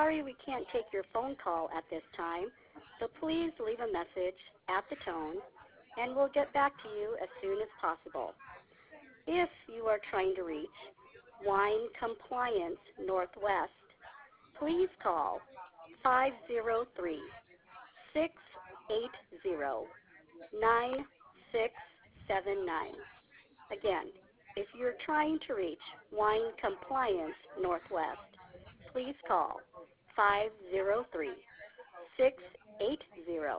sorry we can't take your phone call at this time, so please leave a message at the tone, and we'll get back to you as soon as possible. If you are trying to reach Wine Compliance Northwest, please call 503 680 9679. Again, if you're trying to reach Wine Compliance Northwest, please call 503 680